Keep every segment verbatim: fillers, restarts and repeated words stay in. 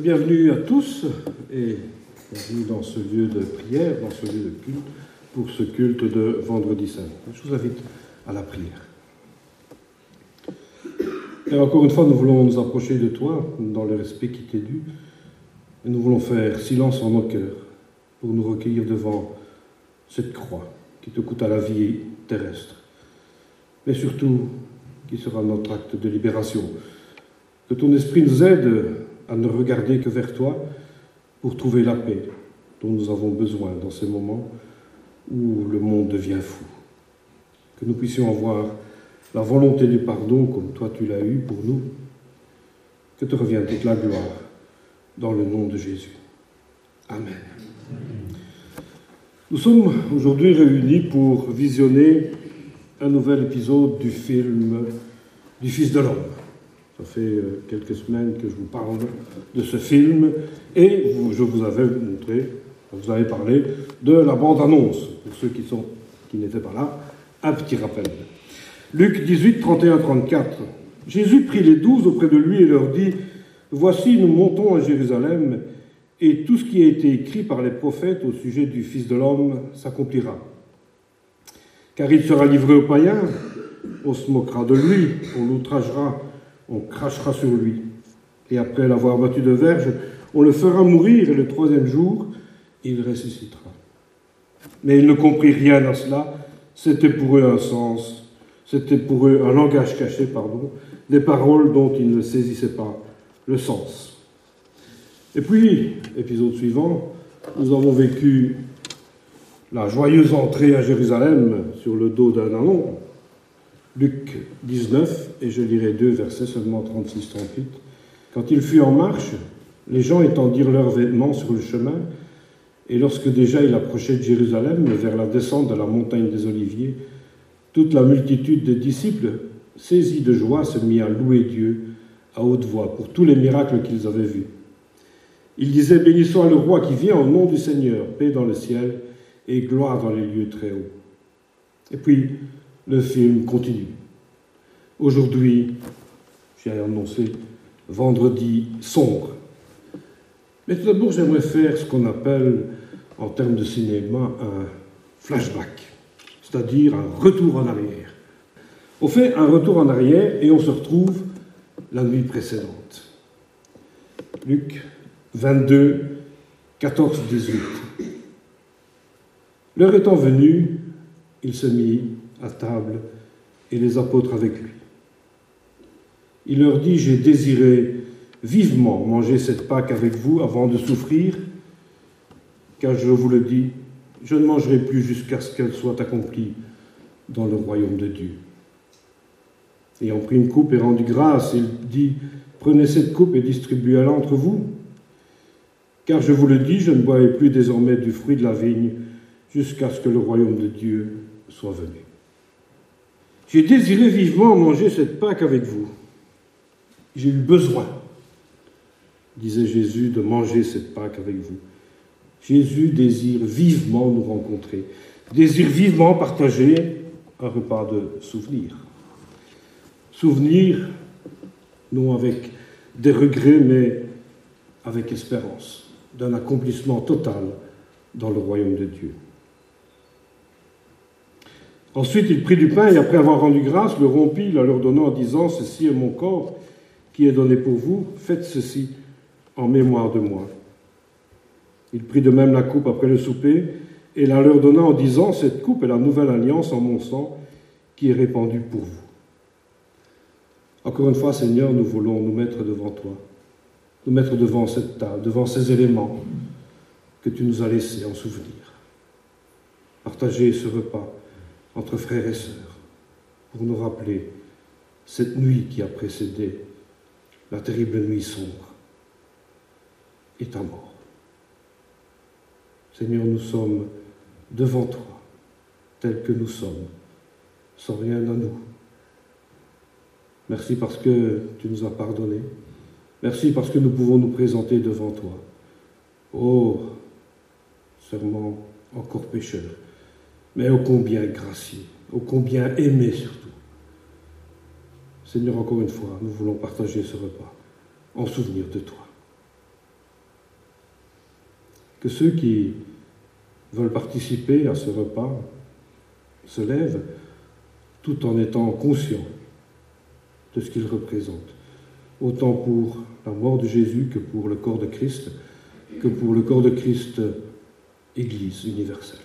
Bienvenue à tous et bienvenue dans ce lieu de prière, dans ce lieu de culte, pour ce culte de Vendredi Saint. Je vous invite à la prière. Et encore une fois, nous voulons nous approcher de toi dans le respect qui t'est dû. Et nous voulons faire silence en nos cœurs pour nous recueillir devant cette croix qui te coûte à la vie terrestre, mais surtout qui sera notre acte de libération. Que ton esprit nous aide à ne regarder que vers toi pour trouver la paix dont nous avons besoin dans ces moments où le monde devient fou. Que nous puissions avoir la volonté du pardon comme toi tu l'as eu pour nous. Que te revienne toute la gloire dans le nom de Jésus. Amen. Nous sommes aujourd'hui réunis pour visionner un nouvel épisode du film du Fils de l'homme. Ça fait quelques semaines que je vous parle de ce film et je vous avais montré, je vous avais parlé de la bande-annonce. Pour ceux qui, sont, qui n'étaient pas là, un petit rappel. Luc dix-huit, trente et un à trente-quatre. Jésus prit les douze auprès de lui et leur dit « Voici, nous montons à Jérusalem et tout ce qui a été écrit par les prophètes au sujet du Fils de l'homme s'accomplira. Car il sera livré aux païens, on se moquera de lui, on l'outragera, on crachera sur lui. Et après l'avoir battu de verge, on le fera mourir et le troisième jour, il ressuscitera. » Mais ils ne comprirent rien à cela. C'était pour eux un sens, c'était pour eux un langage caché, pardon, des paroles dont ils ne saisissaient pas le sens. Et puis, épisode suivant, nous avons vécu la joyeuse entrée à Jérusalem sur le dos d'un ânon. Luc dix-neuf, et je lirai deux versets, seulement trente-six trente-huit. Quand il fut en marche, les gens étendirent leurs vêtements sur le chemin, et lorsque déjà il approchait de Jérusalem, vers la descente de la montagne des Oliviers, toute la multitude des disciples, saisis de joie, se mit à louer Dieu à haute voix pour tous les miracles qu'ils avaient vus. Ils disaient « Béni soit le roi qui vient au nom du Seigneur, paix dans le ciel et gloire dans les lieux très hauts. » Et puis, le film continue. Aujourd'hui, j'ai annoncé vendredi sombre. Mais tout d'abord, j'aimerais faire ce qu'on appelle, en termes de cinéma, un flashback, c'est-à-dire un retour en arrière. On fait un retour en arrière et on se retrouve la nuit précédente. Luc vingt-deux, quatorze à dix-huit. L'heure étant venue, il se mit à table et les apôtres avec lui. Il leur dit « J'ai désiré vivement manger cette Pâque avec vous avant de souffrir, car je vous le dis, je ne mangerai plus jusqu'à ce qu'elle soit accomplie dans le royaume de Dieu. » Ayant pris une coupe et rendu grâce, il dit « Prenez cette coupe et distribuez-la entre vous, car je vous le dis, je ne boirai plus désormais du fruit de la vigne jusqu'à ce que le royaume de Dieu soit venu. J'ai désiré vivement manger cette Pâque avec vous. J'ai eu besoin, disait Jésus, de manger cette Pâque avec vous. Jésus désire vivement nous rencontrer, désire vivement partager un repas de souvenirs. Souvenirs, non avec des regrets, mais avec espérance, d'un accomplissement total dans le royaume de Dieu. Ensuite, il prit du pain et après avoir rendu grâce, le rompit, la leur donnant en disant « Ceci est mon corps qui est donné pour vous, faites ceci en mémoire de moi. » Il prit de même la coupe après le souper et la leur donna en disant « Cette coupe est la nouvelle alliance en mon sang qui est répandue pour vous. » Encore une fois, Seigneur, nous voulons nous mettre devant toi, nous mettre devant cette table, devant ces éléments que tu nous as laissés en souvenir. Partager ce repas entre frères et sœurs pour nous rappeler cette nuit qui a précédé la terrible nuit sombre et ta mort. Seigneur, nous sommes devant toi, tels que nous sommes, sans rien à nous. Merci parce que tu nous as pardonné. Merci parce que nous pouvons nous présenter devant toi. Oh, seulement encore pécheurs, mais ô combien gracieux, ô combien aimé surtout. Seigneur, encore une fois, nous voulons partager ce repas en souvenir de toi. que ceux qui veulent participer à ce repas se lèvent tout en étant conscients de ce qu'il représente, autant pour la mort de Jésus que pour le corps de Christ, que pour le corps de Christ, Église universelle.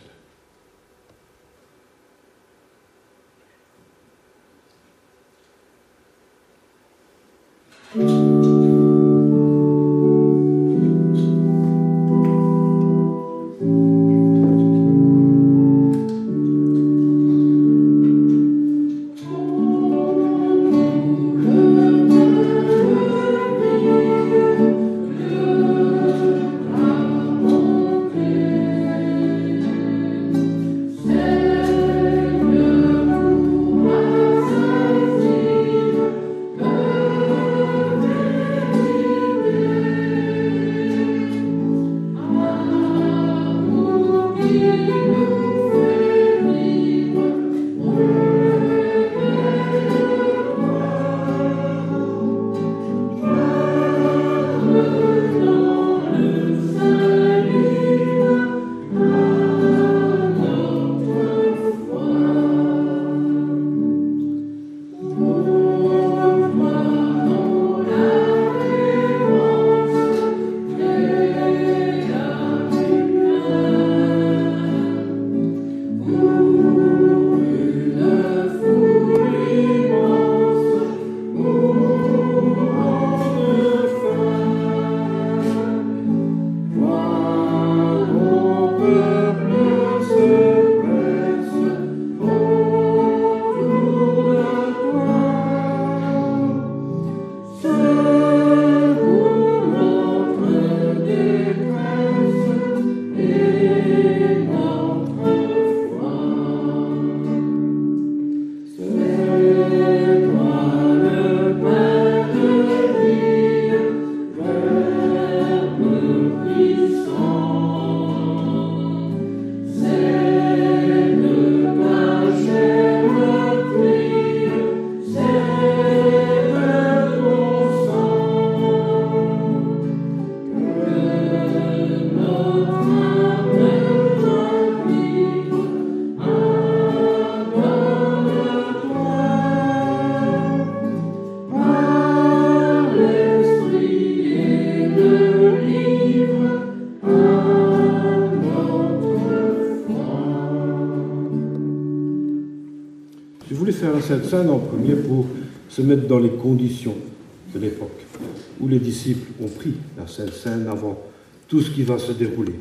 Cette scène en premier pour se mettre dans les conditions de l'époque où les disciples ont pris la Sainte Seine avant tout ce qui va se dérouler.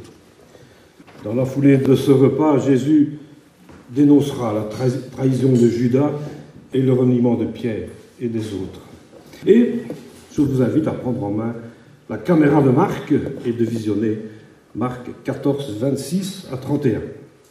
Dans la foulée de ce repas, Jésus dénoncera la tra- trahison de Judas et le reniement de Pierre et des autres. Et je vous invite à prendre en main la caméra de Marc et de visionner Marc quatorze, vingt-six à trente et un.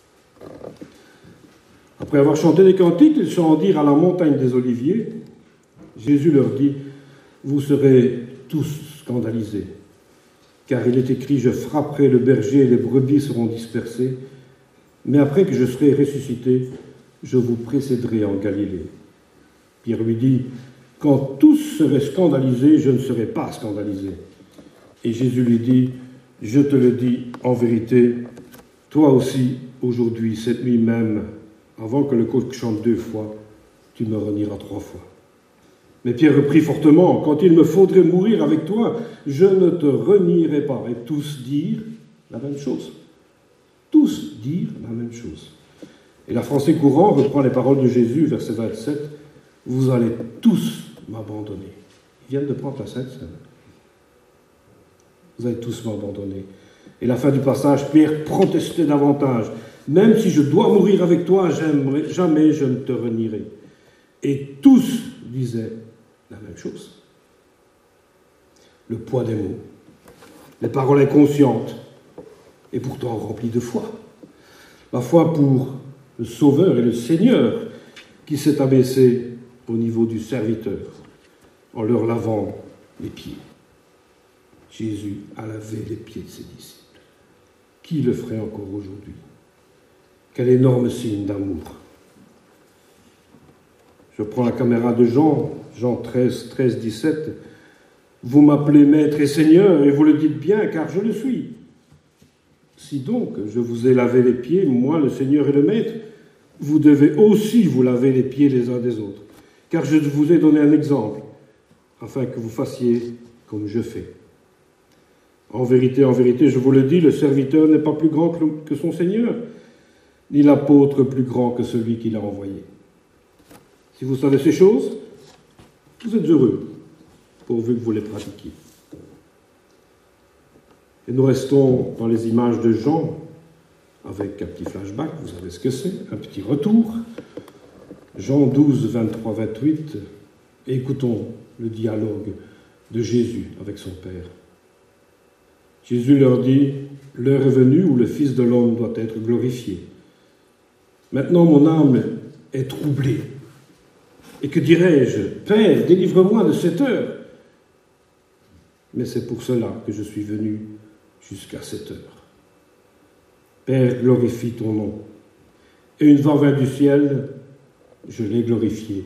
Après avoir chanté des cantiques, ils se rendirent à la montagne des Oliviers. Jésus leur dit : « Vous serez tous scandalisés, car il est écrit : je frapperai le berger et les brebis seront dispersées. Mais après que je serai ressuscité, je vous précéderai en Galilée. » Pierre lui dit : « Quand tous seraient scandalisés, je ne serai pas scandalisé. » Et Jésus lui dit : « Je te le dis en vérité, toi aussi, aujourd'hui, cette nuit même, avant que le coq chante deux fois, tu me renieras trois fois. » Mais Pierre reprit fortement : « Quand il me faudrait mourir avec toi, je ne te renierai pas. » Et tous dirent la même chose. Tous dirent la même chose. Et la Français courant reprend les paroles de Jésus, verset vingt-sept : « Vous allez tous m'abandonner. » Ils viennent de prendre la Sainte Seine. Vous allez tous m'abandonner. Et la fin du passage, Pierre protestait davantage : « Même si je dois mourir avec toi, jamais je ne te renierai. » Et tous disaient la même chose. Le poids des mots, les paroles inconscientes, et pourtant remplies de foi. La foi pour le Sauveur et le Seigneur qui s'est abaissé au niveau du serviteur en leur lavant les pieds. Jésus a lavé les pieds de ses disciples. Qui le ferait encore aujourd'hui ? Quel énorme signe d'amour. Je prends la caméra de Jean, Jean treize, treize, dix-sept. « Vous m'appelez Maître et Seigneur, et vous le dites bien, car je le suis. Si donc je vous ai lavé les pieds, moi le Seigneur et le Maître, vous devez aussi vous laver les pieds les uns des autres, car je vous ai donné un exemple, afin que vous fassiez comme je fais. En vérité, en vérité, je vous le dis, le serviteur n'est pas plus grand que son Seigneur, ni l'apôtre plus grand que celui qui l'a envoyé. Si vous savez ces choses, vous êtes heureux, pourvu que vous les pratiquiez. Et nous restons dans les images de Jean, avec un petit flashback, vous savez ce que c'est, un petit retour. Jean douze, vingt-trois, vingt-huit, écoutons le dialogue de Jésus avec son Père. Jésus leur dit, « L'heure est venue où le Fils de l'homme doit être glorifié. Maintenant mon âme est troublée. Et que dirais-je? Père, délivre-moi de cette heure. Mais c'est pour cela que je suis venu jusqu'à cette heure. Père, glorifie ton nom. Et une fois vint du ciel, je l'ai glorifié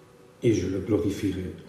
et je le glorifierai encore. »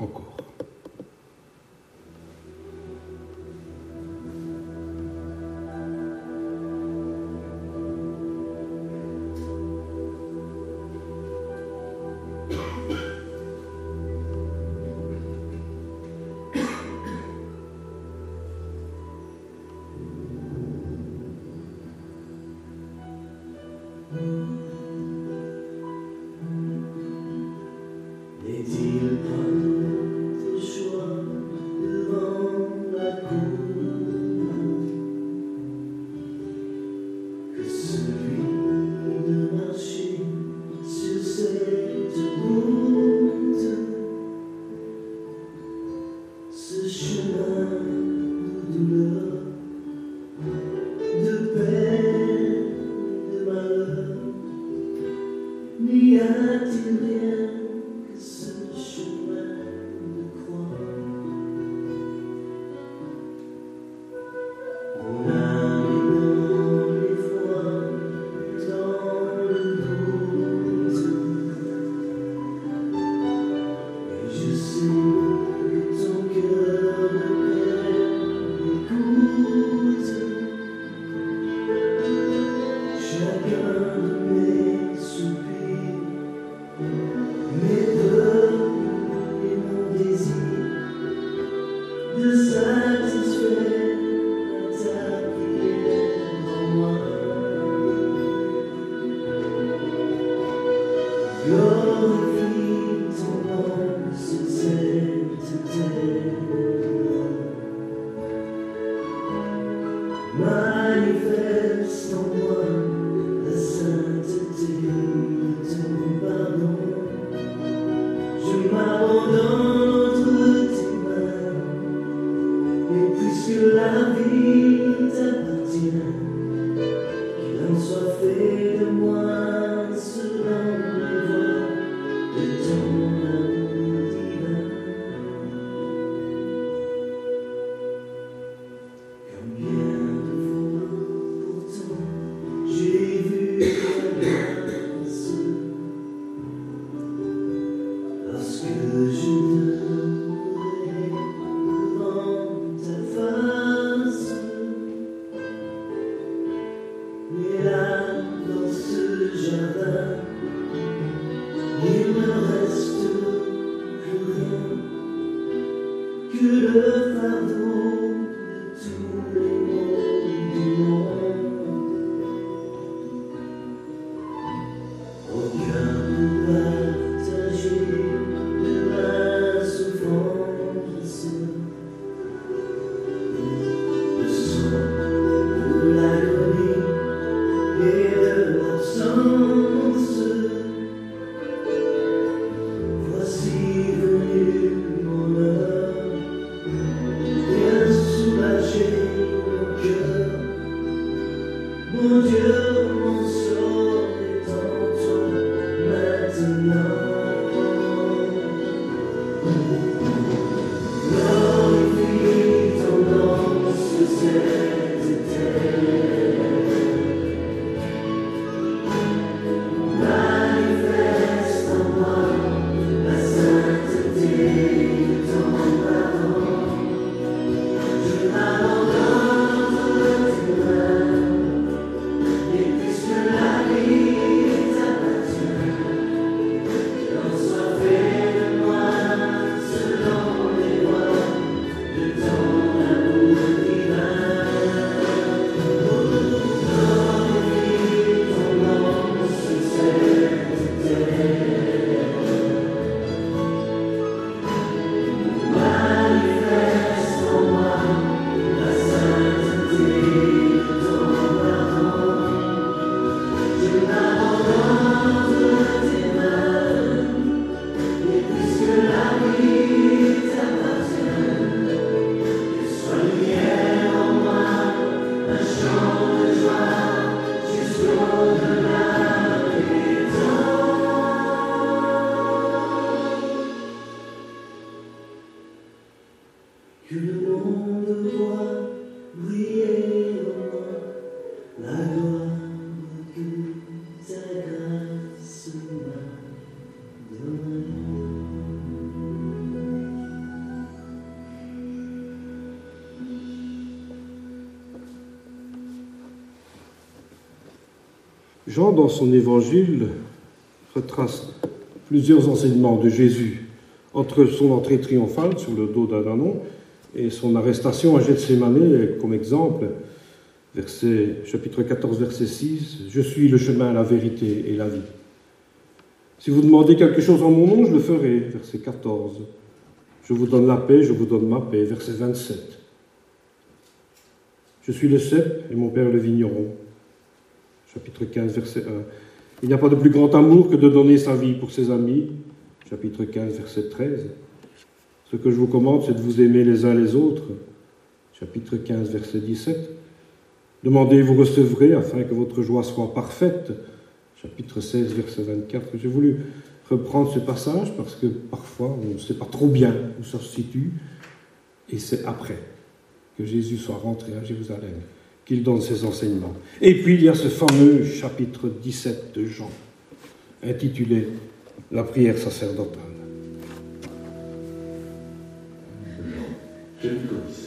Lorsque je Jean, dans son évangile, retrace plusieurs enseignements de Jésus entre son entrée triomphale sur le dos d'un ânon et son arrestation à Gethsémanée, comme exemple, verset, chapitre quatorze, verset six, « Je suis le chemin, la vérité et la vie. Si vous demandez quelque chose en mon nom, je le ferai. » Verset quatorze. « Je vous donne la paix, je vous donne ma paix. » Verset vingt-sept. « Je suis le cep et mon père le vigneron. » Chapitre quinze, verset un. « Il n'y a pas de plus grand amour que de donner sa vie pour ses amis. » Chapitre quinze, verset treize. « Ce que je vous commande, c'est de vous aimer les uns les autres. » Chapitre quinze, verset dix-sept. « Demandez, vous recevrez, afin que votre joie soit parfaite. » Chapitre seize, verset vingt-quatre. J'ai voulu reprendre ce passage parce que parfois on ne sait pas trop bien où ça se situe, et c'est après que Jésus soit rentré à Jérusalem qu'il donne ses enseignements. Et puis il y a ce fameux chapitre dix-sept de Jean, intitulé « La prière sacerdotale ». Jean, chapitre dix-sept.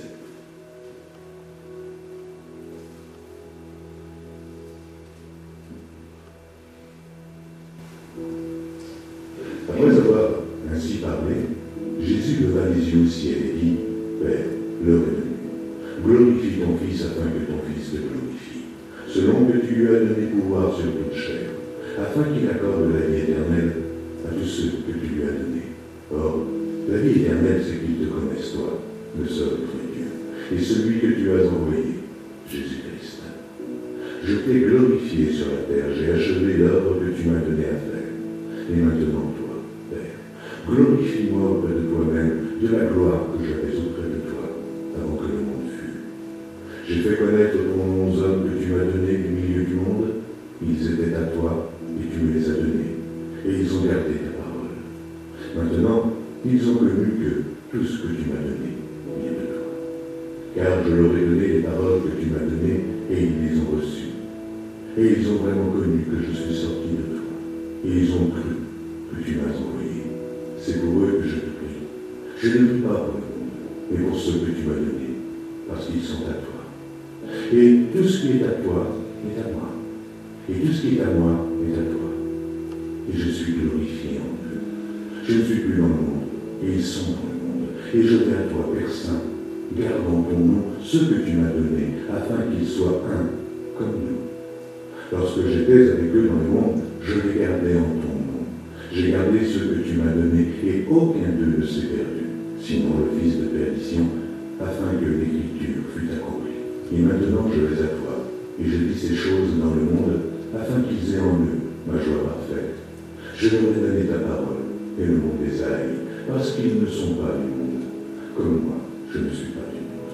Après avoir ainsi parlé, Jésus leva les yeux au ciel et dit, « Père, l'heure est venue. Glorifie ton Fils afin que ton Fils te glorifie, selon que tu lui as donné pouvoir sur toute chair, afin qu'il accorde la vie éternelle à tous ceux que tu lui as donnés. Or, la vie éternelle, c'est qu'ils te connaissent, toi, le seul vrai Dieu, et celui que tu as envoyé, Jésus-Christ. Je t'ai glorifié sur la terre, j'ai achevé l'œuvre que tu m'as donné à faire. Et maintenant, toi, Père, glorifie-moi auprès de toi-même de la gloire que j'avais auprès de toi, avant que le monde fût. J'ai fait connaître ton nom aux hommes que tu m'as donnés du milieu du monde. Ils étaient à toi, et tu me les as donnés, et ils ont gardé ta parole. Maintenant, ils ont connu que tout ce que tu m'as donné vient de toi. Car je leur ai donné les paroles que tu m'as données, et ils les ont reçues. Et ils ont vraiment connu que je suis sorti de toi. Et ils ont cru que tu m'as envoyé. C'est pour eux que je te prie. Je ne prie pas pour le monde, mais pour ceux que tu m'as donnés, parce qu'ils sont à toi. Et tout ce qui est à toi est à moi. Et tout ce qui est à moi est à toi. Et je suis glorifié en eux. Je ne suis plus dans le monde, et ils sont dans le monde. Et je vais à toi, Père Saint, garde en ton nom ceux que tu m'as donnés, afin qu'ils soient un, comme nous. Lorsque j'étais avec eux dans le monde, je les gardais en ton nom. J'ai gardé ceux que tu m'as donnés, et aucun d'eux ne s'est perdu, sinon le fils de perdition, afin que l'écriture fût accomplie. Et maintenant je vais à toi, et je dis ces choses dans le monde, afin qu'ils aient en eux ma joie parfaite. Je leur ai donné ta parole, et le monde les a haïs, parce qu'ils ne sont pas du monde, comme moi, je ne suis pas du monde.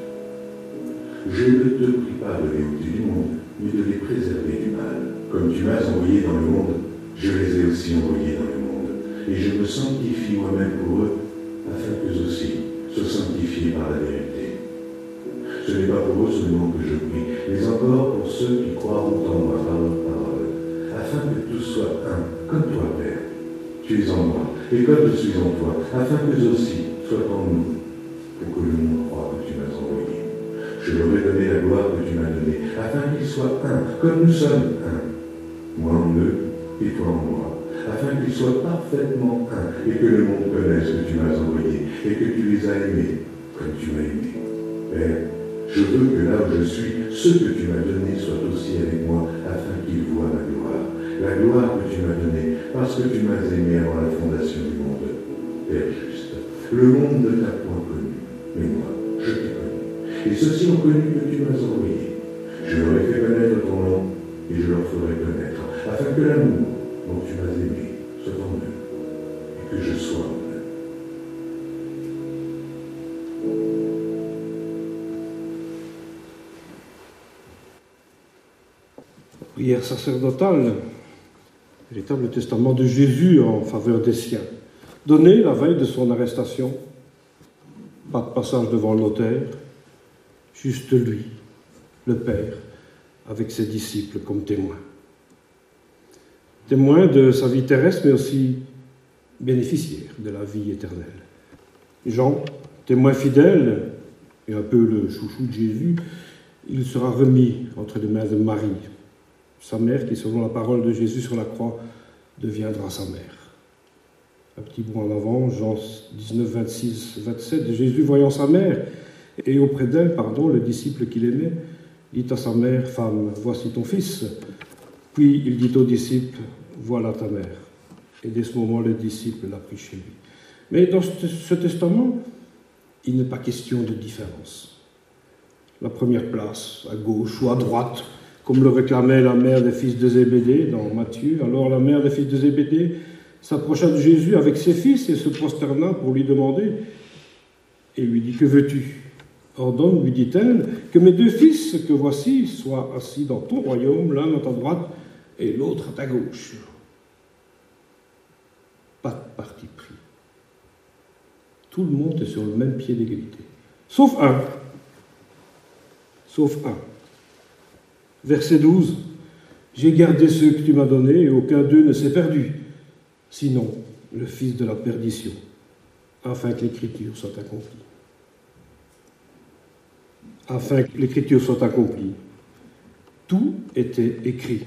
Je ne te prie pas de les ôter du monde, mais de les préserver du mal. Comme tu m'as envoyé dans le monde, je les ai aussi envoyés dans le monde, et je me sanctifie moi-même pour eux, afin qu'eux aussi soient sanctifiés par la vérité. Ce n'est pas pour eux seulement que je prie, mais encore pour ceux qui croiront en moi par leur parole, afin que tous soient un, comme toi, Père. Tu es en moi, et comme je suis en toi, afin qu'eux aussi soient en nous, pour que le monde croie que tu m'as envoyé. Je leur ai donné la gloire que tu m'as donnée, afin qu'ils soient un, comme nous sommes un. Moi en eux, et toi en moi, afin qu'ils soient parfaitement un, et que le monde connaisse que tu m'as envoyé, et que tu les as aimés, comme tu m'as aimé. Père, je veux que là où je suis, ceux que tu m'as donnés soient aussi avec moi, afin qu'ils voient ma gloire, la gloire que tu m'as donnée, parce que tu m'as aimé avant la fondation du monde. Père juste, le monde ne t'a point connu, mais moi, je t'ai connu. Et ceux-ci ont connu que tu m'as envoyé. Je leur ai fait connaître ton nom, et je leur ferai connaître, afin que l'amour dont tu m'as aimé soit en eux, et que je sois en eux. Prière sacerdotale, véritable testament de Jésus en faveur des siens, donné la veille de son arrestation. Pas de passage devant l'autel, juste lui, le Père, avec ses disciples comme témoins. Témoins de sa vie terrestre, mais aussi bénéficiaires de la vie éternelle. Jean, témoin fidèle, et un peu le chouchou de Jésus, il sera remis entre les mains de Marie. sa mère qui, selon la parole de Jésus sur la croix, deviendra sa mère. Un petit bout en avant, Jean dix-neuf, vingt-six, vingt-sept, Jésus voyant sa mère, et auprès d'elle, pardon, le disciple qu'il aimait, dit à sa mère, « Femme, voici ton fils. » Puis il dit au disciple, « Voilà ta mère. » Et dès ce moment, le disciple l'a pris chez lui. Mais dans ce testament, il n'est pas question de différence. La première place, à gauche ou à droite, comme le réclamait la mère des fils de Zébédée dans Matthieu. Alors la mère des fils de Zébédée s'approcha de Jésus avec ses fils et se prosterna pour lui demander, et lui dit, « Que veux-tu ? Ordonne, lui dit-elle, que mes deux fils que voici soient assis dans ton royaume, l'un à ta droite et l'autre à ta gauche. » Pas de parti pris. Tout le monde est sur le même pied d'égalité. Sauf un. Sauf un. Verset douze. « J'ai gardé ceux que tu m'as donnés et aucun d'eux ne s'est perdu, sinon le fils de la perdition, afin que l'Écriture soit accomplie. » Afin que l'Écriture soit accomplie. Tout était écrit.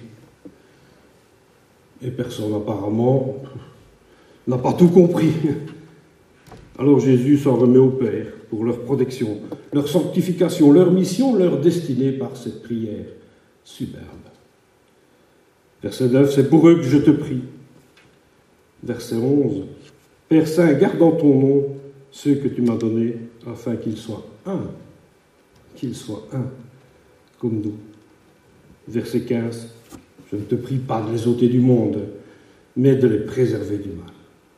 Et personne apparemment n'a pas tout compris. Alors Jésus s'en remet au Père pour leur protection, leur sanctification, leur mission, leur destinée par cette prière superbe. Verset neuf, c'est pour eux que je te prie. Verset onze, Père Saint, garde en ton nom ceux que tu m'as donnés, afin qu'ils soient un, qu'ils soient un, comme nous. Verset quinze, je ne te prie pas de les ôter du monde, mais de les préserver du mal.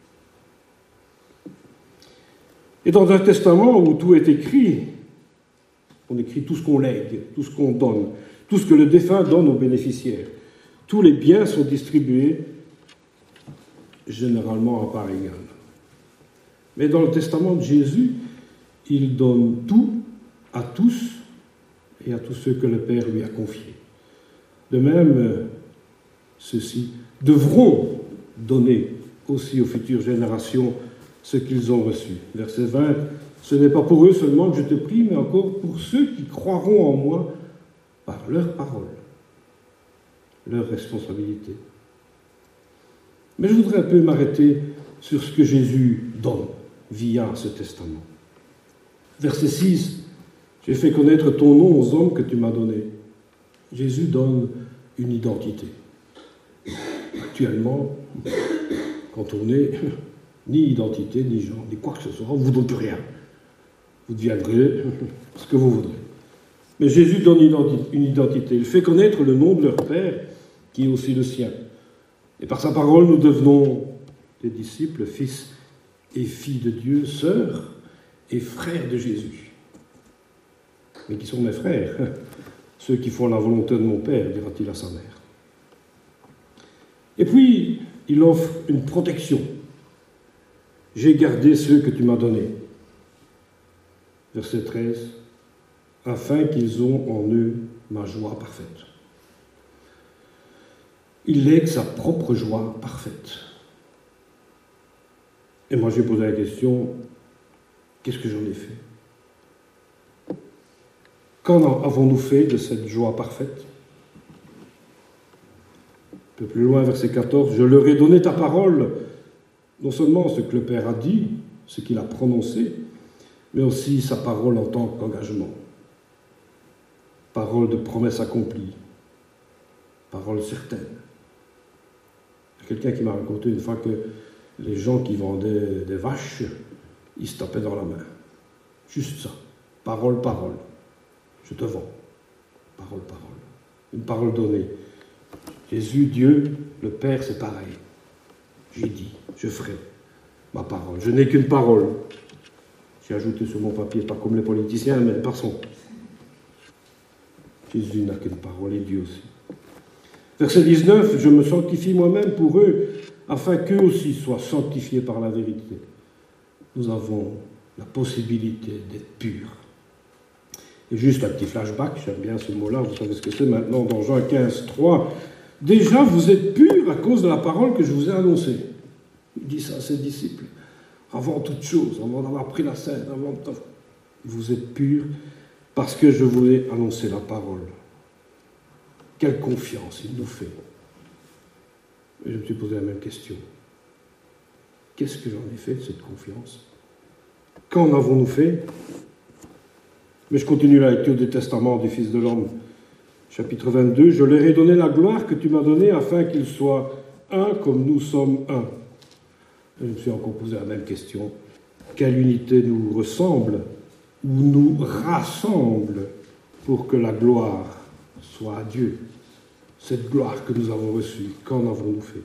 Et dans un testament où tout est écrit, on écrit tout ce qu'on lègue, tout ce qu'on donne, tout ce que le défunt donne aux bénéficiaires. Tous les biens sont distribués généralement à part égale. Mais dans le testament de Jésus, il donne tout à tous et à tous ceux que le Père lui a confiés. De même, ceux-ci devront donner aussi aux futures générations ce qu'ils ont reçu. Verset vingt, ce n'est pas pour eux seulement que je te prie, mais encore pour ceux qui croiront en moi par leur parole, leur responsabilité. Mais je voudrais un peu m'arrêter sur ce que Jésus donne via ce testament. Verset six, j'ai fait connaître ton nom aux hommes que tu m'as donnés. Jésus donne une identité. Actuellement, quand on est ni identité, ni genre, ni quoi que ce soit, on ne vous donne plus rien. Vous deviendrez ce que vous voudrez. Mais Jésus donne une identité. Il fait connaître le nom de leur Père, qui est aussi le sien. Et par sa parole, nous devenons des disciples, fils et filles de Dieu, sœurs et frères de Jésus. Mais qui sont mes frères? Ceux qui font la volonté de mon Père, dira-t-il à sa mère. Et puis, il offre une protection. J'ai gardé ceux que tu m'as donnés. Verset treize. Afin qu'ils ont en eux ma joie parfaite. Il lègue sa propre joie parfaite. Et moi, j'ai posé la question, qu'est-ce que j'en ai fait? Qu'en avons-nous fait de cette joie parfaite? Un peu plus loin, verset quatorze, « Je leur ai donné ta parole », non seulement ce que le Père a dit, ce qu'il a prononcé, mais aussi sa parole en tant qu'engagement. Parole de promesse accomplie, parole certaine. Il y a quelqu'un qui m'a raconté une fois que les gens qui vendaient des vaches, ils se tapaient dans la main. Juste ça. Parole, parole. Je te vends. Parole, parole. Une parole donnée. Jésus, Dieu, le Père, c'est pareil. J'ai dit, je ferai ma parole. Je n'ai qu'une parole. J'ai ajouté sur mon papier, pas comme les politiciens, mais passons. Jésus n'a qu'une parole et Dieu aussi. Verset dix-neuf, je me sanctifie moi-même pour eux, afin qu'eux aussi soient sanctifiés par la vérité. Nous avons la possibilité d'être purs. Et juste un petit flashback, j'aime bien ce mot-là, vous savez ce que c'est maintenant dans Jean quinze, trois. Déjà, vous êtes purs à cause de la parole que je vous ai annoncée. Il dit ça à ses disciples. Avant toute chose, avant d'avoir pris la scène, avant de... vous êtes purs parce que je vous ai annoncé la parole. quelle confiance il nous fait. Et je me suis posé la même question. Qu'est-ce que j'en ai fait de cette confiance? Qu'en avons-nous fait? Mais je continue la lecture du testament du Fils de l'homme. Chapitre vingt-deux, « Je leur ai donné la gloire que tu m'as donnée afin qu'ils soient un comme nous sommes un. » Je me suis encore posé la même question. Quelle unité nous ressemble ou nous rassemble pour que la gloire soit à Dieu? Cette gloire que nous avons reçue, qu'en avons-nous fait?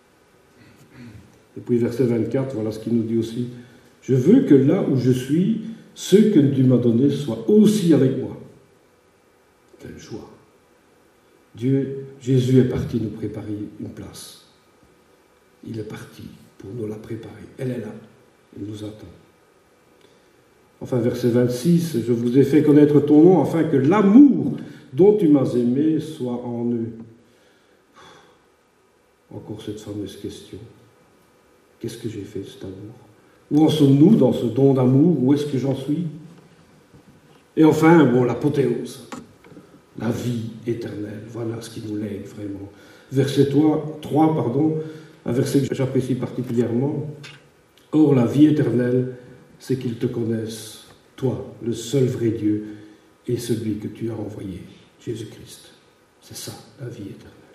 Et puis verset vingt-quatre, voilà ce qu'il nous dit aussi. « Je veux que là où je suis, ceux que tu m'as donnés soient aussi avec moi. » Quelle joie! Dieu, Jésus est parti nous préparer une place. Il est parti pour nous la préparer. Elle est là. Elle nous attend. Enfin, verset vingt-six, « Je vous ai fait connaître ton nom afin que l'amour dont tu m'as aimé soit en eux. » Encore cette fameuse question. Qu'est-ce que j'ai fait de cet amour? Où en sommes-nous dans ce don d'amour? Où est-ce que j'en suis? Et enfin, bon, l'apothéose. La vie éternelle, voilà ce qui nous lègue vraiment. Verset trois, pardon, un verset que j'apprécie particulièrement. « Or, la vie éternelle, c'est qu'ils te connaissent, toi, le seul vrai Dieu, et celui que tu as envoyé, Jésus-Christ. » C'est ça, la vie éternelle.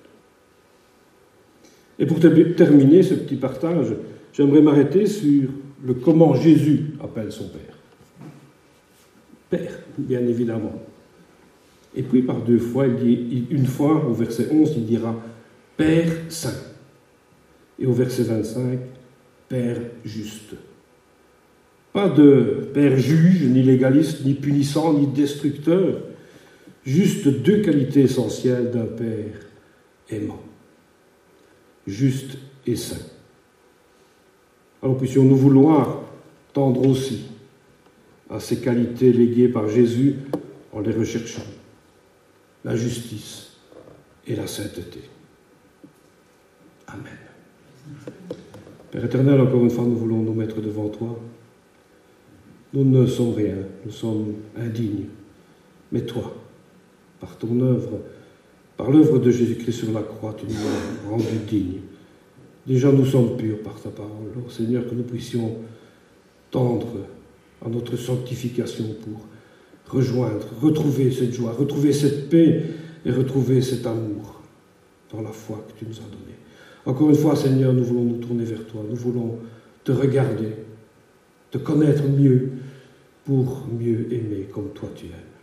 Et pour terminer ce petit partage, j'aimerais m'arrêter sur le comment Jésus appelle son Père. Père, bien évidemment. Et puis par deux fois, il dit, une fois au verset onze, il dira « Père saint ». Et au verset vingt-cinq, « Père juste ». Pas de Père juge, ni légaliste, ni punissant, ni destructeur. Juste deux qualités essentielles d'un Père aimant. Juste et saint. Alors puissions-nous vouloir tendre aussi à ces qualités léguées par Jésus en les recherchant. La justice et la sainteté. Amen. Père éternel, encore une fois, nous voulons nous mettre devant toi. Nous ne sommes rien, nous sommes indignes. Mais toi, par ton œuvre, par l'œuvre de Jésus-Christ sur la croix, tu nous as rendus dignes. Déjà, nous sommes purs par ta parole. Oh Seigneur, que nous puissions tendre à notre sanctification pour rejoindre, retrouver cette joie, retrouver cette paix et retrouver cet amour dans la foi que tu nous as donnée. Encore une fois, Seigneur, nous voulons nous tourner vers toi. Nous voulons te regarder, te connaître mieux pour mieux aimer comme toi tu aimes.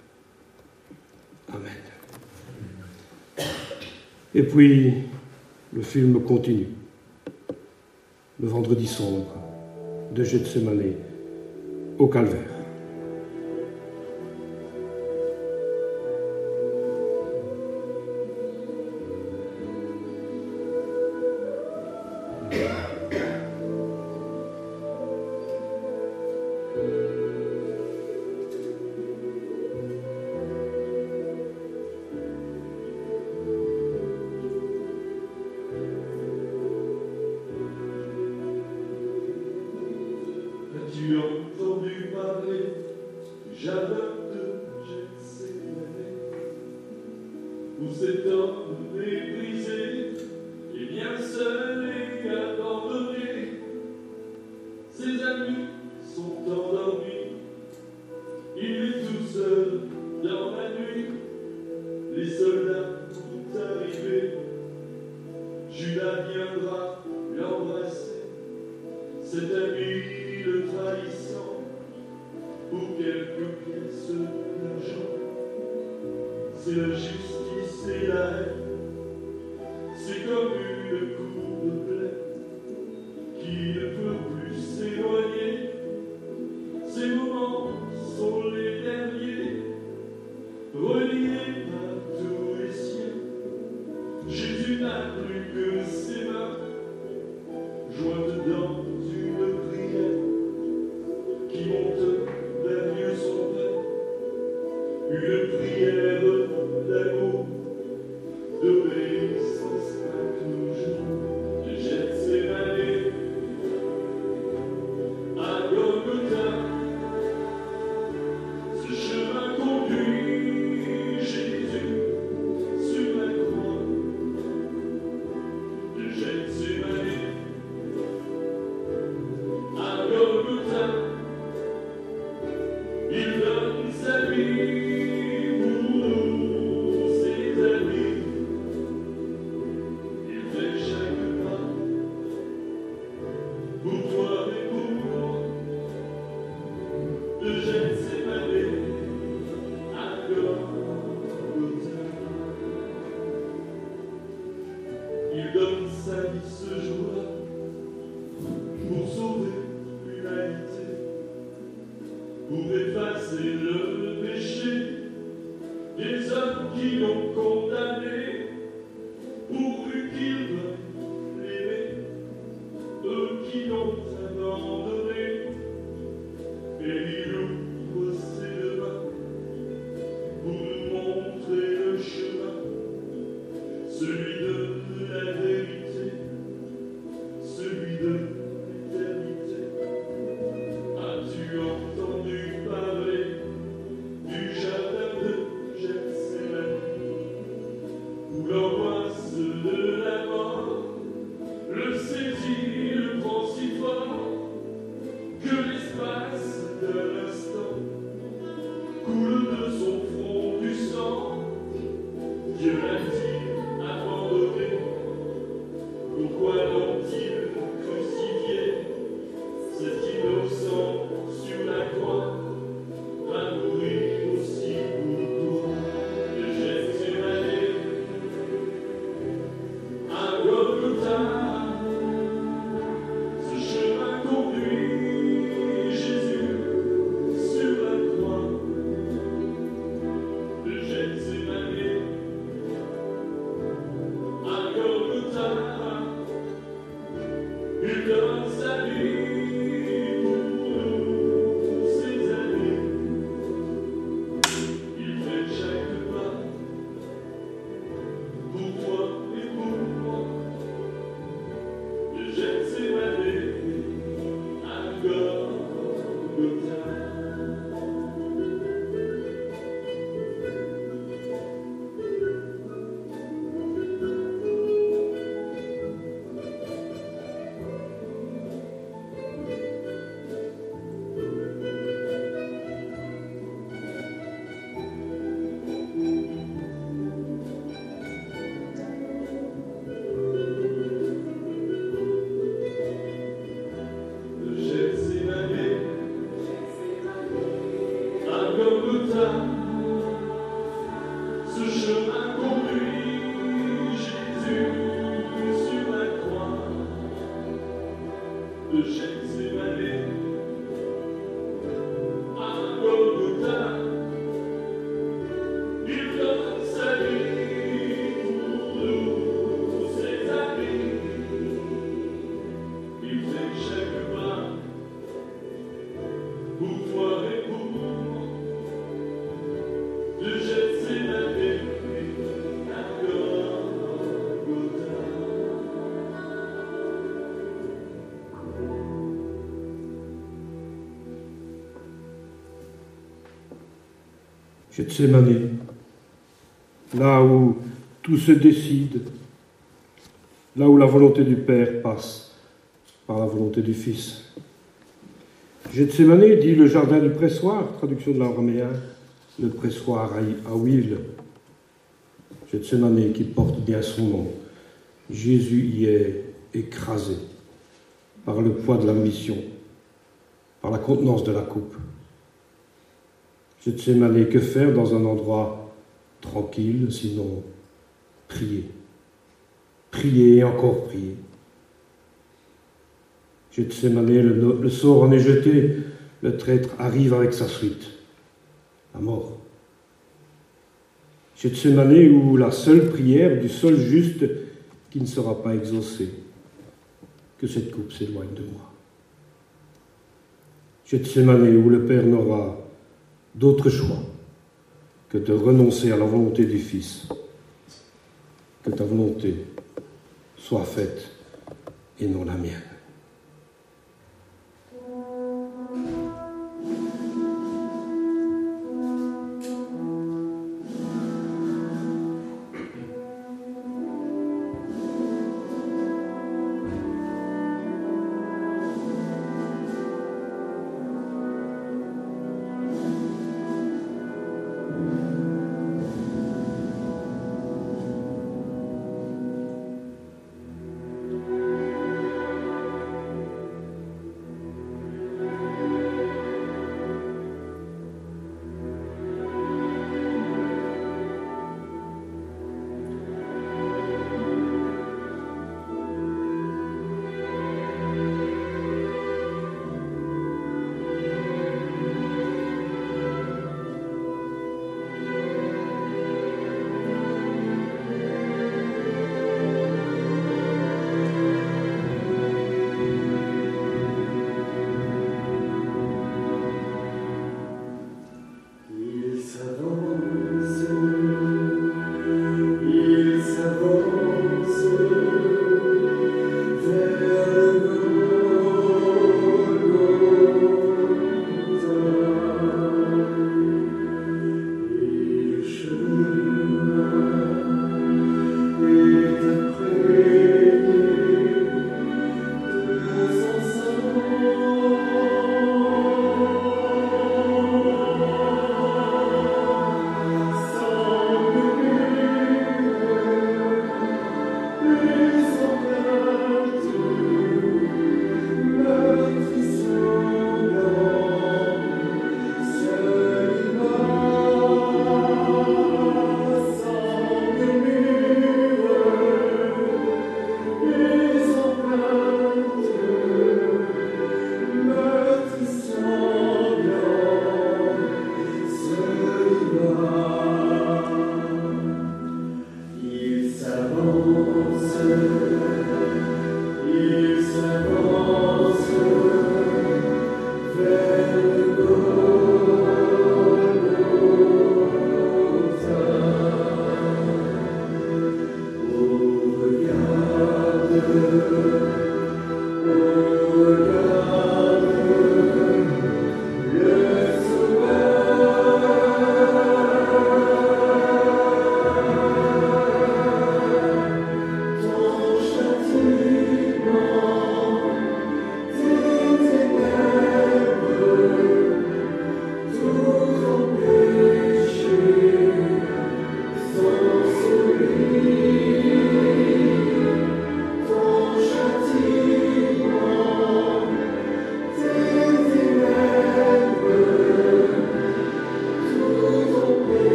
Amen. Et puis, le film continue. Le vendredi sombre de Gethsémane au Calvaire. Tu as entendu parler du jardin de Gethsémane, où cet homme méprisé et bien seul et abandonné. Ses amis sont endormis, il est tout seul dans la nuit. Les soldats sont arrivés, Judas viendra l'embrasser, cet ami le trahissant pour quelques pièces d'argent. C'est la justice et la haine, c'est comme une courbe pleine qui ne peut plus s'éloigner. Ces moments sont les derniers, reliés par tous les cieux. Jésus n'a plus que ses mains, jointes dans une prière qui monte vers Dieu son Père, une prière d'amour, d'obéissance à toujours. qui l'ont condamné, pourvu qu'ils veuillent l'aimer, eux qui l'ont abandonné, et il ouvre ses mains pour nous montrer le chemin, celui de la vérité, celui de l'éternité. As-tu entendu parler du jardin de Gethsémani, où l'angoisse de la mort le saisit, le prend si fort que l'espace d'un instant coule de son front du sang? Dieu l'a-t-il abandonné? Pourquoi l'ont-ils crucifié? Cet innocent sur la croix va mourir aussi pour toi. De Gethsémani à Golgotha, ce chemin conduit Jésus sur la croix. De Gethsémani à Golgotha, il donne sa vie pour nous, ses amis. Il fait chaque pas pour toi et pour moi. De Gethsémani à Golgotha. De Gethsémani à Golgotha, ce chemin conduit Jésus sur la croix. De Gethsémani à Golgotha, il donne sa vie pour nous, ses amis. Il fait chaque pas pour toi et pour moi. De Gethsémani à Golgotha. Gethsémani, là où tout se décide, là où la volonté du Père passe par la volonté du Fils. Gethsémani dit le jardin du pressoir, traduction de l'araméen, le pressoir à huile. Gethsémani qui porte bien son nom. Jésus y est écrasé par le poids de la mission, par la contenance de la coupe. Gethsémani, que faire dans un endroit tranquille, sinon prier. Prier et encore prier. Gethsémani, le, le sort en est jeté, le traître arrive avec sa suite, la mort. Gethsémani, où la seule prière du seul juste qui ne sera pas exaucée, que cette coupe s'éloigne de moi. Gethsémani, où le Père n'aura d'autre choix que de renoncer à la volonté du Fils, que ta volonté soit faite et non la mienne.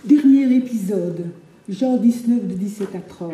Dernier épisode, Jean dix-neuf, de dix-sept à trente.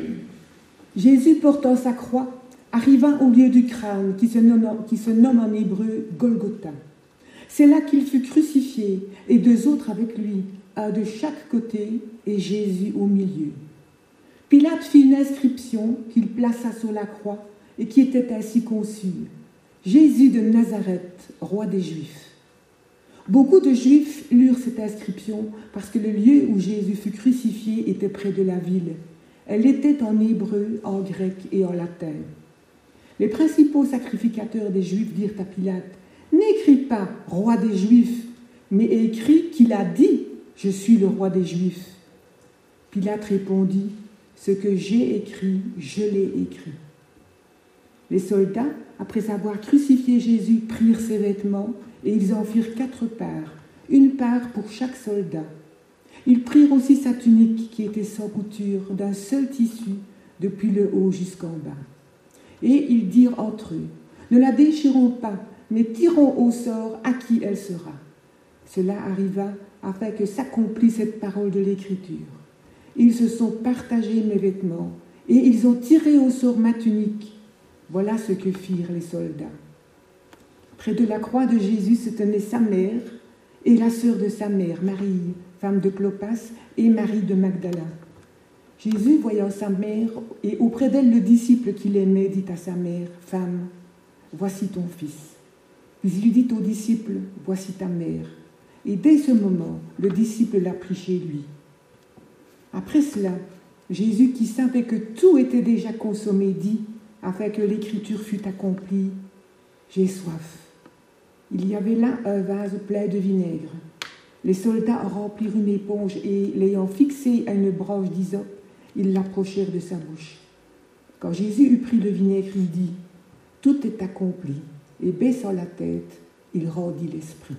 Jésus portant sa croix arriva au lieu du crâne qui se nomme, qui se nomme en hébreu Golgotha. C'est là qu'il fut crucifié et deux autres avec lui, un de chaque côté et Jésus au milieu. Pilate fit une inscription qu'il plaça sur la croix et qui était ainsi conçue: Jésus de Nazareth, roi des Juifs. Beaucoup de Juifs lurent cette inscription parce que le lieu où Jésus fut crucifié était près de la ville. Elle était en hébreu, en grec et en latin. Les principaux sacrificateurs des Juifs dirent à Pilate: N'écris pas « roi des Juifs », mais écris qu'il a dit « Je suis le roi des Juifs ». Pilate répondit: Ce que j'ai écrit, je l'ai écrit. Les soldats, après avoir crucifié Jésus, prirent ses vêtements et ils en firent quatre parts, une part pour chaque soldat. Ils prirent aussi sa tunique qui était sans couture, d'un seul tissu, depuis le haut jusqu'en bas. Et ils dirent entre eux: Ne la déchirons pas, mais tirons au sort à qui elle sera. Cela arriva afin que s'accomplisse cette parole de l'Écriture. Ils se sont partagés mes vêtements, et ils ont tiré au sort ma tunique. Voilà ce que firent les soldats. Près de la croix de Jésus se tenait sa mère et la sœur de sa mère, Marie, femme de Clopas, et Marie de Magdala. Jésus, voyant sa mère et auprès d'elle le disciple qu'il aimait, dit à sa mère: Femme, voici ton fils. Puis il dit au disciple: Voici ta mère. Et dès ce moment, le disciple l'a pris chez lui. Après cela, Jésus, qui savait que tout était déjà consommé, dit, afin que l'écriture fût accomplie: J'ai soif. Il y avait là un vase plein de vinaigre. Les soldats remplirent une éponge et, l'ayant fixée à une branche d'hysope, ils l'approchèrent de sa bouche. Quand Jésus eut pris le vinaigre, il dit: Tout est accompli. Et baissant la tête, il rendit l'esprit.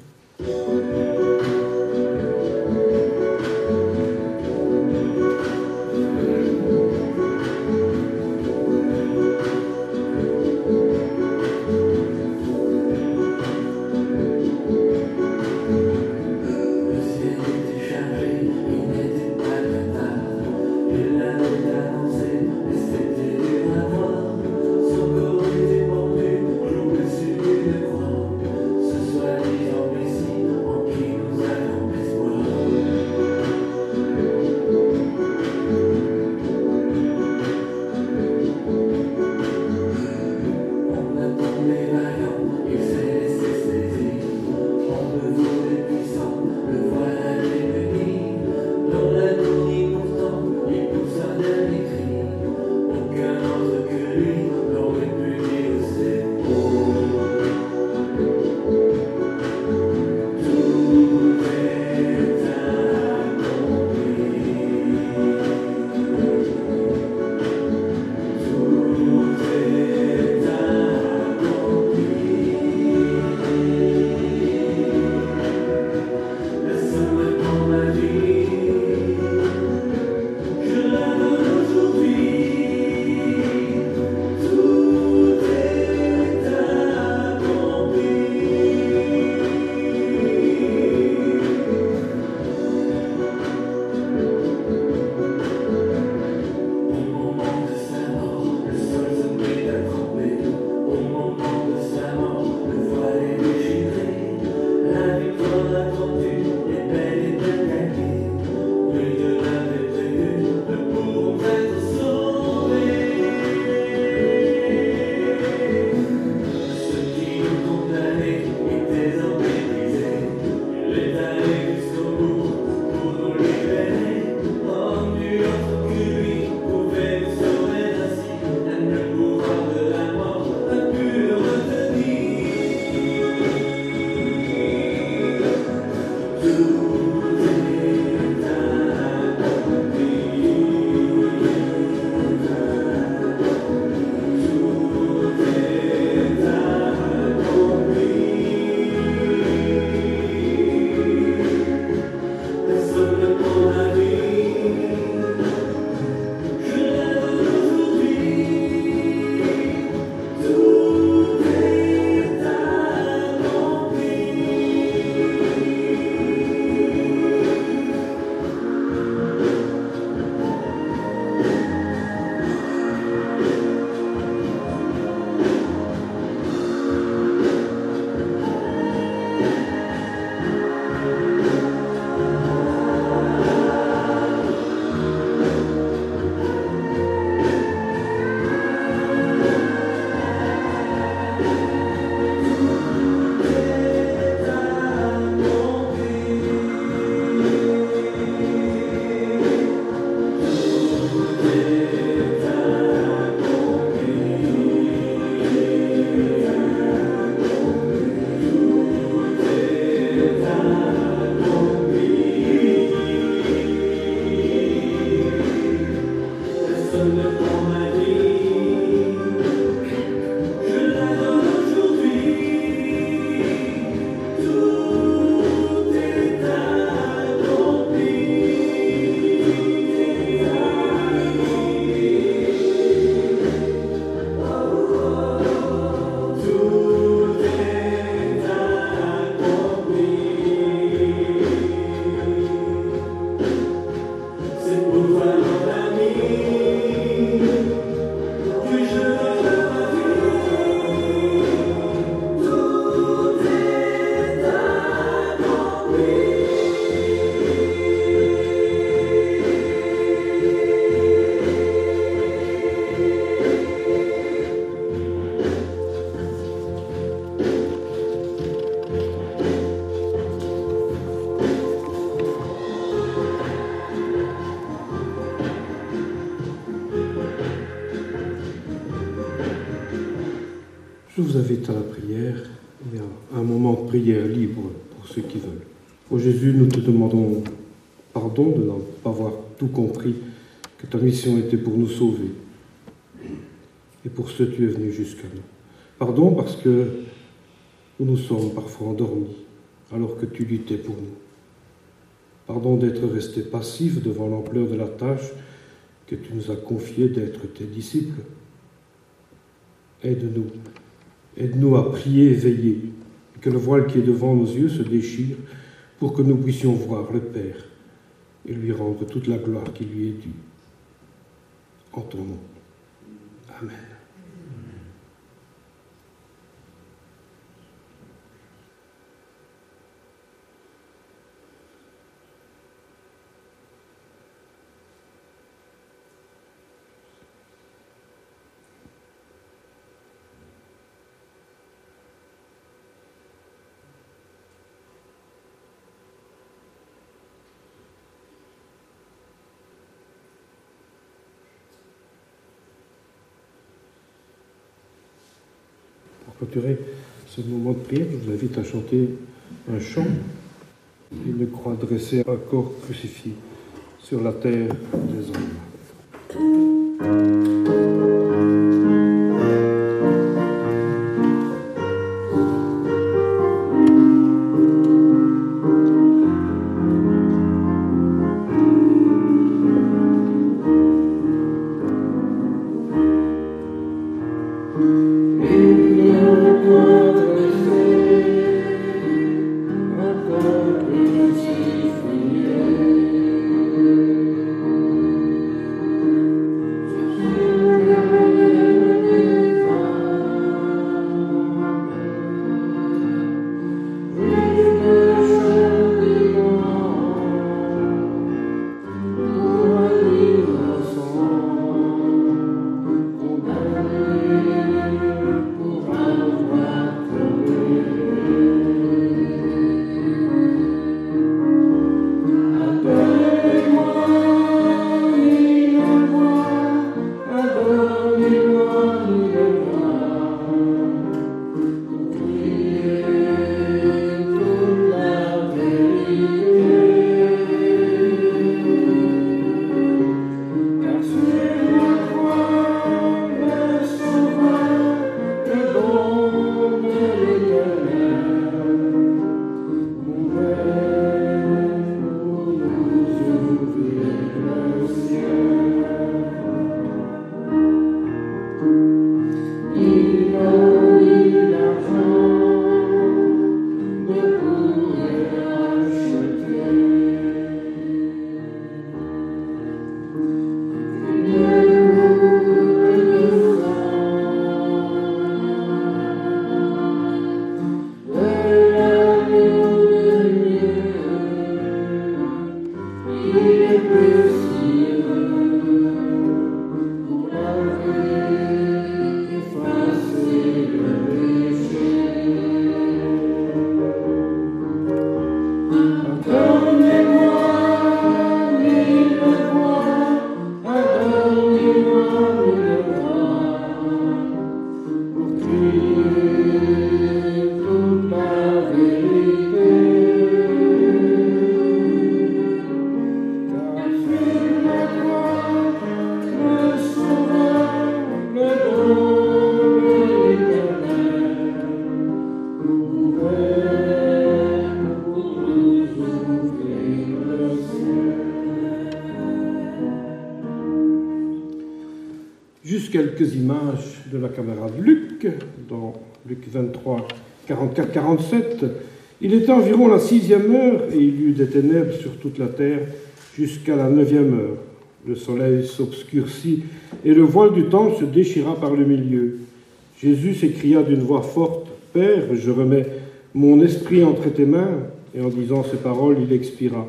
Tout vous invite à la prière et à un moment de prière libre pour ceux qui veulent. Ô Jésus, nous te demandons pardon de ne pas avoir tout compris, que ta mission était pour nous sauver. Et pour ce, tu es venu jusqu'à nous. Pardon parce que nous nous sommes parfois endormis alors que tu luttais pour nous. Pardon d'être restés passifs devant l'ampleur de la tâche que tu nous as confiée d'être tes disciples. Aide-nous, aide-nous à prier et veiller, que le voile qui est devant nos yeux se déchire pour que nous puissions voir le Père et lui rendre toute la gloire qui lui est due. En ton nom. Amen. Pour clôturer ce moment de prière, je vous invite à chanter un chant, une croix dressée, un corps crucifié sur la terre des hommes. Juste quelques images de la caméra de Luc, dans Luc vingt-trois, quarante-quatre, quarante-sept. Il était environ la sixième heure et il y eut des ténèbres sur toute la terre jusqu'à la neuvième heure. Le soleil s'obscurcit et le voile du temple se déchira par le milieu. Jésus s'écria d'une voix forte, « Père, je remets mon esprit entre tes mains. » Et en disant ces paroles, il expira.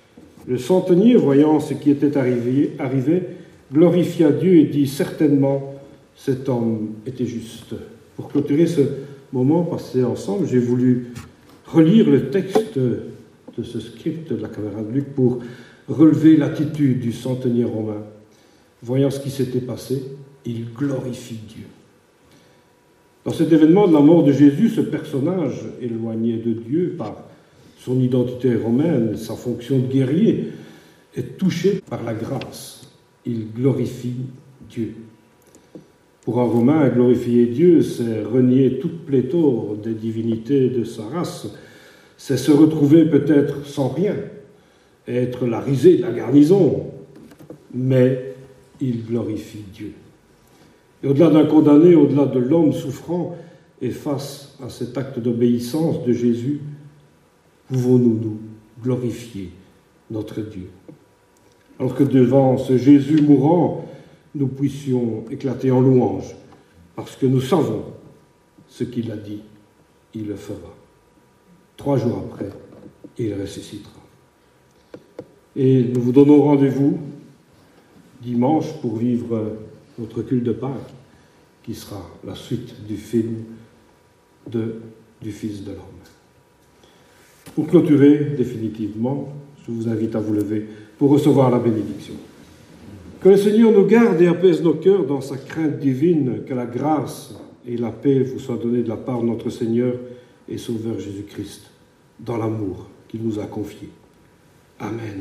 Le centenier, voyant ce qui était arrivé, arrivé glorifia Dieu et dit « Certainement, cet homme était juste. » Pour clôturer ce moment passé ensemble, j'ai voulu relire le texte de ce script de la caméra de Luc pour relever l'attitude du centenier romain. Voyant ce qui s'était passé, il glorifie Dieu. Dans cet événement de la mort de Jésus, ce personnage éloigné de Dieu par son identité romaine, sa fonction de guerrier, est touché par la grâce. Il glorifie Dieu. Pour un Romain, glorifier Dieu, c'est renier toute pléthore des divinités de sa race, c'est se retrouver peut-être sans rien, être la risée de la garnison, mais il glorifie Dieu. Et au-delà d'un condamné, au-delà de l'homme souffrant, et face à cet acte d'obéissance de Jésus, pouvons-nous nous glorifier notre Dieu. Alors que devant ce Jésus mourant, nous puissions éclater en louange, parce que nous savons ce qu'il a dit, il le fera. Trois jours après, il ressuscitera. Et nous vous donnons rendez-vous dimanche pour vivre notre culte de Pâques, qui sera la suite du film de, du Fils de l'homme. Pour clôturer définitivement, je vous invite à vous lever pour recevoir la bénédiction. Que le Seigneur nous garde et apaise nos cœurs dans sa crainte divine, que la grâce et la paix vous soient données de la part de notre Seigneur et Sauveur Jésus-Christ, dans l'amour qu'il nous a confié. Amen.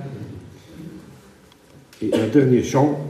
Et un dernier chant.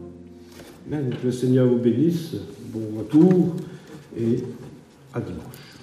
Que le Seigneur vous bénisse, bon retour et à dimanche.